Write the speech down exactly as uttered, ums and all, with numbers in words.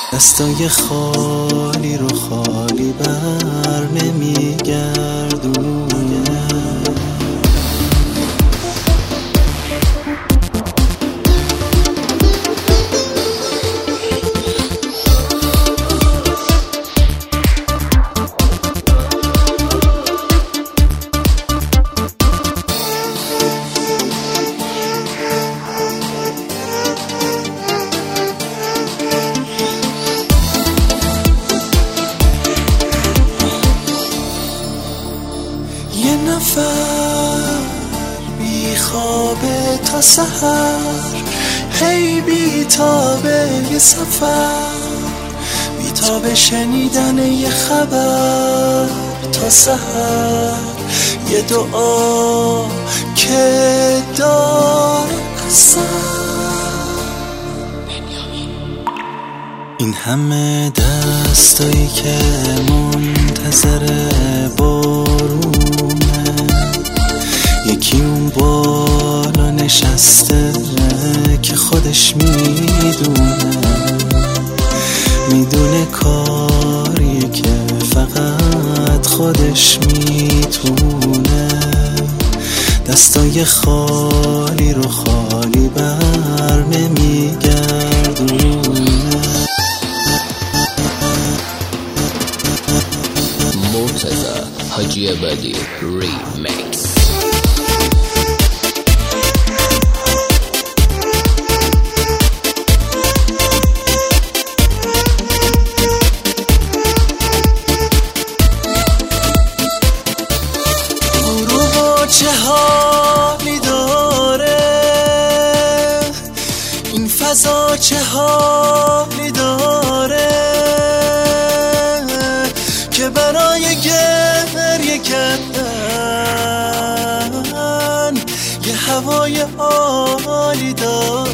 دستای خالی رو خالی بر نمیگردونه. یه نفر بی خوابه تا سحر، هی بی تابه یه سفر، بی تابه شنیدن یه خبر تا سحر، یه دعا که داره اثر. این همه دستایی که منتظر بارونه، یکی اون بالا نشسته که خودش میدونه، میدونه کاریه که فقط خودش میتونه. دستای خالی رو خالی بر نمیگردونه. مرتضی حاجی عبادی ریمیکس. چه حالی داره این فضا، چه حالی داره که برای گریه کردن یه هوای عالی داره.